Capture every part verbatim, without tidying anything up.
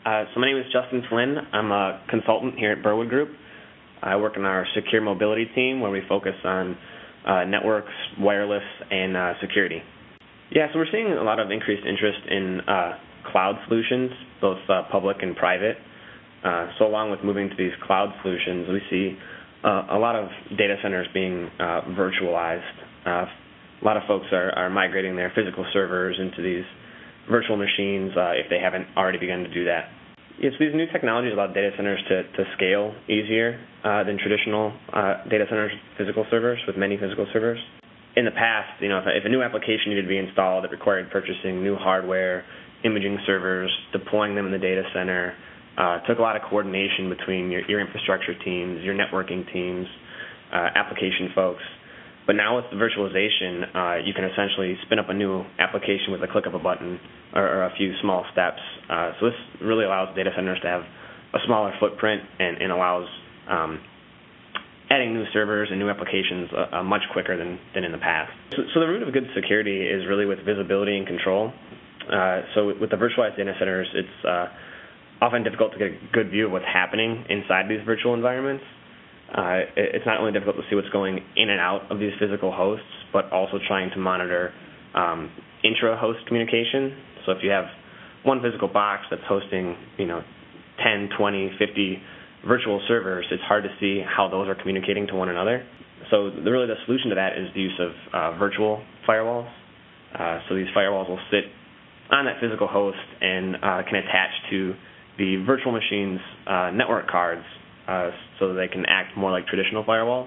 Uh, so my name is Justin Flynn. I'm a consultant here at Burwood Group. I work in our secure mobility team where we focus on uh, networks, wireless, and uh, security. Yeah, so we're seeing a lot of increased interest in uh, cloud solutions, both uh, public and private. Uh, so along with moving to these cloud solutions, we see uh, a lot of data centers being uh, virtualized. Uh, a lot of folks are, are migrating their physical servers into these virtual machines uh, if they haven't already begun to do that. Yes, these new technologies allow data centers to, to scale easier uh, than traditional uh, data centers physical servers with many physical servers. In the past, you know, if, if a new application needed to be installed, it required purchasing new hardware, imaging servers, deploying them in the data center. Uh, it took a lot of coordination between your, your infrastructure teams, your networking teams, uh, application folks. But now with the virtualization, uh, you can essentially spin up a new application with a click of a button or, or a few small steps. Uh, so this really allows data centers to have a smaller footprint and, and allows um, adding new servers and new applications uh, uh, much quicker than, than in the past. So, so the root of good security is really with visibility and control. Uh, so with the virtualized data centers, it's uh, often difficult to get a good view of what's happening inside these virtual environments. Uh, it's not only difficult to see what's going in and out of these physical hosts, but also trying to monitor um, intra-host communication. So if you have one physical box that's hosting, you know, ten, twenty, fifty virtual servers, it's hard to see how those are communicating to one another. So the, really the solution to that is the use of uh, virtual firewalls. Uh, so these firewalls will sit on that physical host and uh, can attach to the virtual machine's uh, network cards Uh, so that they can act more like traditional firewalls.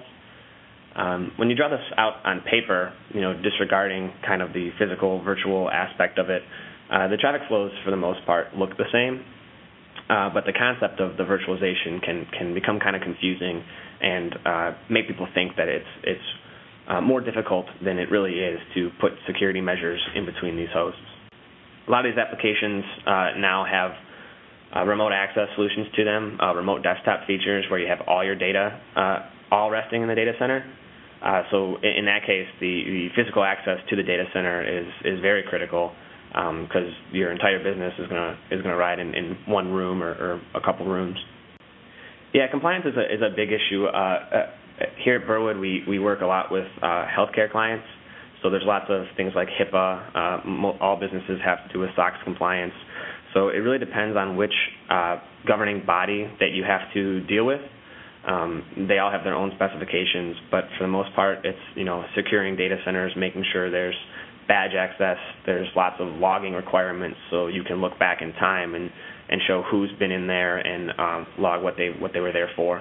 Um, when you draw this out on paper, you know, disregarding kind of the physical, virtual aspect of it, uh, the traffic flows for the most part look the same, uh, but the concept of the virtualization can can become kind of confusing and uh, make people think that it's it's uh, more difficult than it really is to put security measures in between these hosts. A lot of these applications uh, now have Uh, remote access solutions to them, uh, remote desktop features where you have all your data uh, all resting in the data center. Uh, so in, in that case, the, the physical access to the data center is, is very critical because um, your entire business is going to is going to ride in, in one room or, or a couple rooms. Yeah, compliance is a, is a big issue. Uh, uh, here at Burwood, we, we work a lot with uh, healthcare clients. So there's lots of things like HIPAA. Uh, mo- all businesses have to do with SOX compliance. So it really depends on which uh, governing body that you have to deal with. Um, they all have their own specifications, but for the most part, it's you know securing data centers, making sure there's badge access. There's lots of logging requirements, so you can look back in time and, and show who's been in there and um, log what they what they were there for.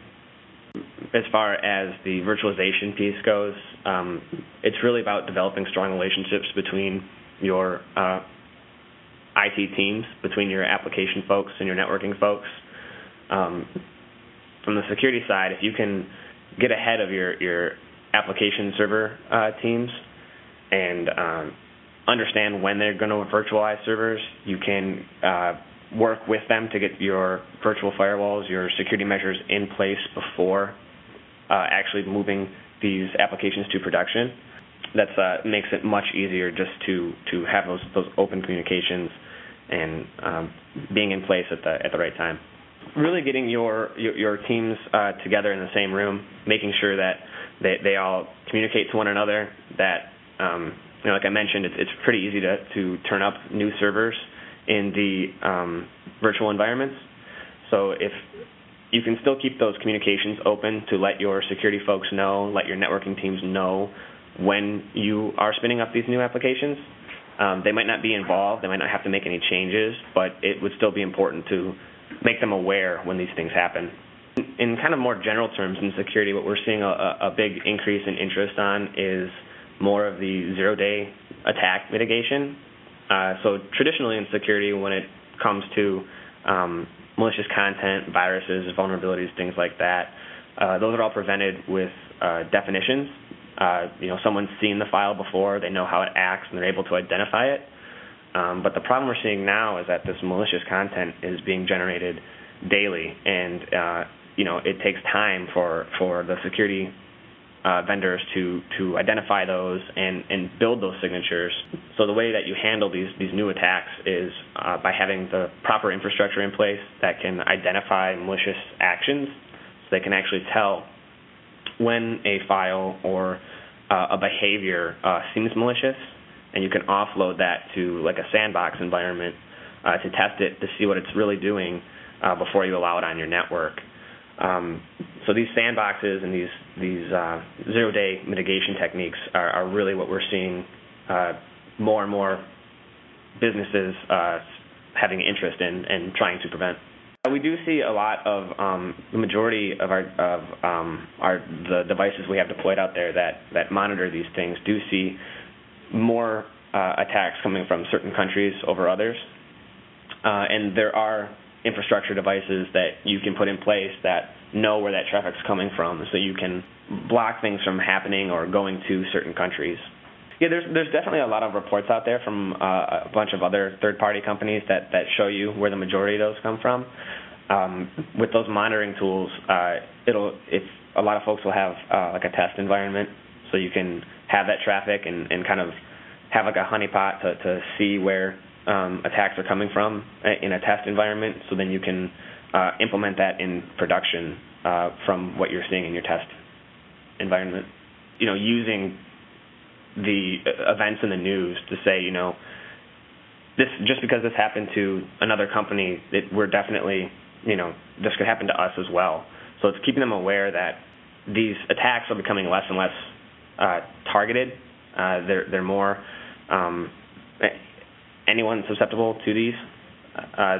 As far as the virtualization piece goes, um, it's really about developing strong relationships between your uh, I T teams, between your application folks and your networking folks. Um, from the security side, if you can get ahead of your, your application server uh, teams and um, understand when they're going to virtualize servers, you can uh, work with them to get your virtual firewalls, your security measures in place before uh, actually moving these applications to production. That uh, makes it much easier just to, to have those those open communications and um, being in place at the at the right time. Really getting your your, your teams uh, together in the same room, making sure that they, they all communicate to one another. That um, you know, like I mentioned, it's it's pretty easy to to turn up new servers in the um, virtual environments. So if you can still keep those communications open to let your security folks know, let your networking teams know when you are spinning up these new applications. Um, they might not be involved, they might not have to make any changes, but it would still be important to make them aware when these things happen. In, in kind of more general terms in security, what we're seeing a, a big increase in interest on is more of the zero-day attack mitigation. Uh, so traditionally in security, when it comes to um, malicious content, viruses, vulnerabilities, things like that, uh, those are all prevented with uh, definitions. Uh, you know, someone's seen the file before, they know how it acts, and they're able to identify it. Um, but the problem we're seeing now is that this malicious content is being generated daily, and uh, you know, it takes time for, for the security uh, vendors to to identify those and, and build those signatures. So the way that you handle these these new attacks is uh, by having the proper infrastructure in place that can identify malicious actions, so they can actually tell when a file or uh, a behavior uh, seems malicious, and you can offload that to like a sandbox environment uh, to test it to see what it's really doing uh, before you allow it on your network. Um, so these sandboxes and these these uh, zero-day mitigation techniques are, are really what we're seeing uh, more and more businesses uh, having interest in and trying to prevent. We do see a lot of um, the majority of our of um, our the devices we have deployed out there that that monitor these things do see more uh, attacks coming from certain countries over others, uh, and there are infrastructure devices that you can put in place that know where that traffic's coming from, so you can block things from happening or going to certain countries. Yeah, there's there's definitely a lot of reports out there from uh, a bunch of other third-party companies that, that show you where the majority of those come from. Um, with those monitoring tools, uh, it'll if a lot of folks will have uh, like a test environment, so you can have that traffic and, and kind of have like a honeypot to, to see where um, attacks are coming from in a test environment. So then you can uh, implement that in production uh, from what you're seeing in your test environment. You know, using the events in the news to say, you know, this just because this happened to another company, it, we're definitely, you know, this could happen to us as well. So it's keeping them aware that these attacks are becoming less and less uh, targeted. Uh, they're they're more um, anyone susceptible to these uh,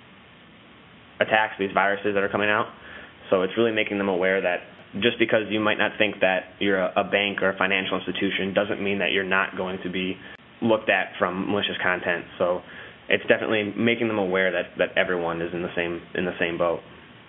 attacks, these viruses that are coming out. So it's really making them aware that just because you might not think that you're a, a bank or a financial institution doesn't mean that you're not going to be looked at from malicious content. So it's definitely making them aware that, that everyone is in the same in the same boat.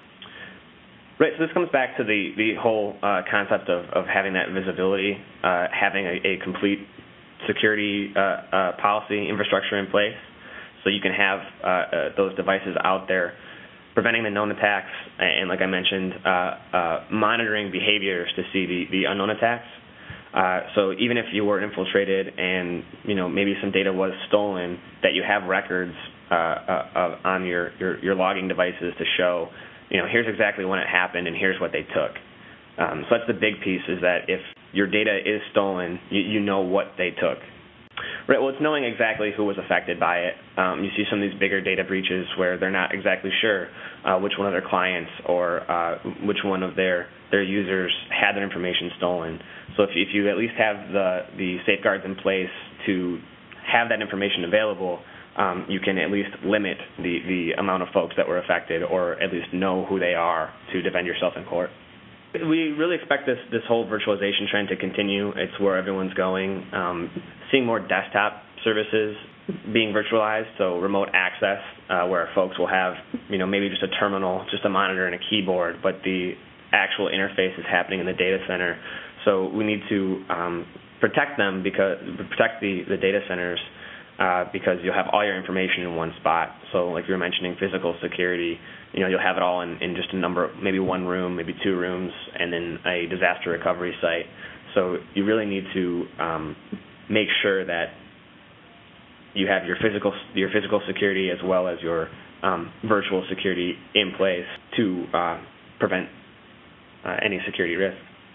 Right, so this comes back to the, the whole uh, concept of, of having that visibility, uh, having a, a complete security uh, uh, policy infrastructure in place, so you can have uh, uh, those devices out there preventing the known attacks, and like I mentioned, uh, uh, monitoring behaviors to see the, the unknown attacks. Uh, so even if you were infiltrated and, you know, maybe some data was stolen, that you have records uh, uh, on your, your, your logging devices to show, you know, here's exactly when it happened and here's what they took. Um, so that's the big piece, is that if your data is stolen, you, you know what they took. Right, well, it's knowing exactly who was affected by it. Um, you see some of these bigger data breaches where they're not exactly sure uh, which one of their clients or uh, which one of their, their users had their information stolen. So if, if you at least have the, the safeguards in place to have that information available, um, you can at least limit the, the amount of folks that were affected, or at least know who they are to defend yourself in court. We really expect this, this whole virtualization trend to continue. It's where everyone's going. Um, seeing more desktop services being virtualized, so remote access, uh, where folks will have, you know, maybe just a terminal, just a monitor and a keyboard, but the actual interface is happening in the data center. So we need to um, protect them, because protect the, the data centers, uh, because you'll have all your information in one spot. So like you were mentioning, physical security, you know, you'll have it all in, in just a number, maybe one room, maybe two rooms, and then a disaster recovery site. So you really need to um, make sure that you have your physical your physical security as well as your um, virtual security in place to uh, prevent uh, any security risk.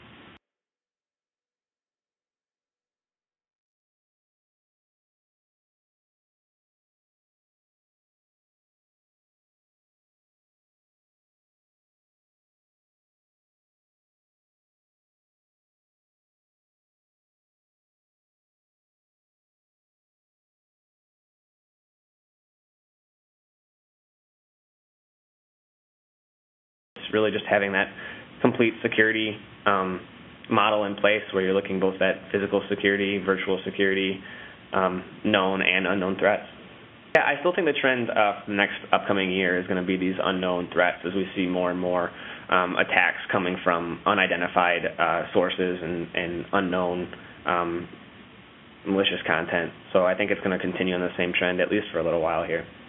It's really just having that complete security um, model in place, where you're looking both at physical security, virtual security, um, known and unknown threats. Yeah, I still think the trend uh, for the next upcoming year is going to be these unknown threats, as we see more and more um, attacks coming from unidentified uh, sources and, and unknown um, malicious content. So I think it's going to continue on the same trend, at least for a little while here.